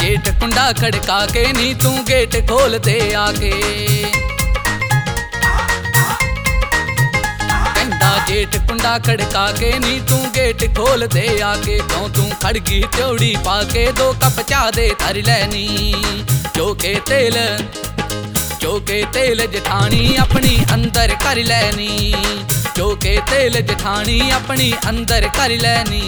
जेठ कुंडा खड़का के नी तू गेट खोल दे आके। कहंदा जेठ कुंडा खड़का के नी तू गेट खोल दे आके। क्यों तू खड़गी त्योड़ी पाके दो कप चाह दे धर लैनी। चौके तेल जठानी अपनी अंदर कर लैनी। चौके तेल जठानी अपनी अंदर कर लैनी।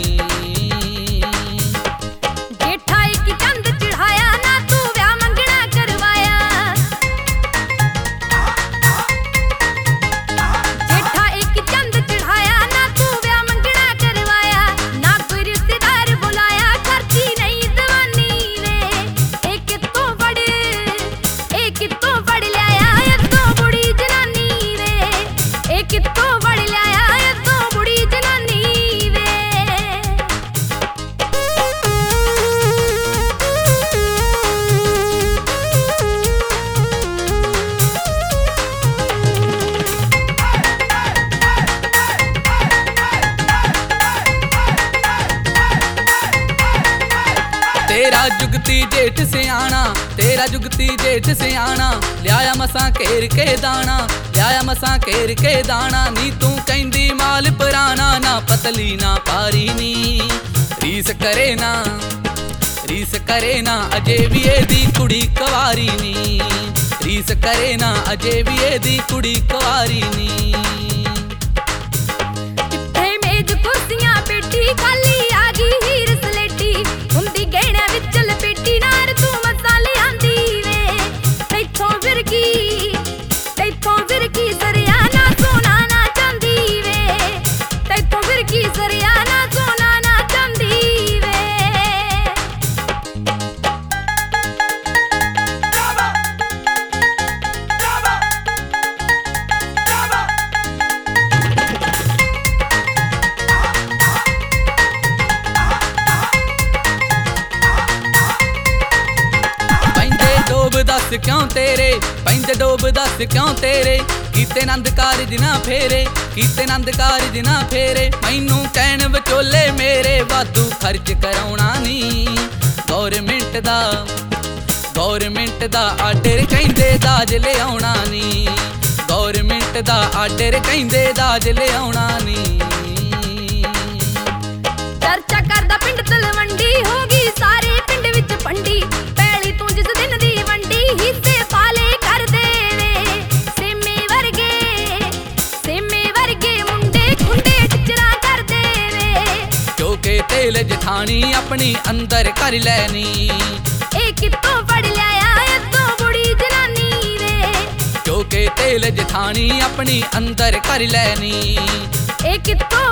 तेरा जुगती जेठ से आना, तेरा जुगती जेठ से आना। लियाया मसा घेर के दाना, लियाया मसा घेर के दाना। नी तू कहंदी माल पुराना, ना पतली ना पारी नी। रीस करे ना अजे भी एदी कुड़ी कवारी नी। रीस करे ना अजे भी एदी कुड़ी कवारी नी। दस क्यों तेरे पैंदे डोब दस क्यों तेरे। कीते नंद कारज ना फेरे, कीते नंद कारज ना फेरे। मैनू कहण विचोले मेरे वाधू खर्च कराउणा नी। गौरमेंट दा आर्डर कहंदे दाज ले आउणा नी। गौरमेंट दा आर्डर कहंदे दाज ले आउणा नी। चर्चा करदा पिंड तलवंडी होगी सारे पिंड विच पंडी। पैली तू जिस दिन दी वंडी हिस्से पाले कर देवे। सेमे वर्गे मुंडे खुंडे टिचरा कर देवे। चौके तेल जठानी अपनी अंदर कर लैनी। ए कित्तों फड़ लिया इत्तों बुढ़ी जनानी वे। चौके तेल जठानी अपनी अंदर कर लैनी। ए कित्तों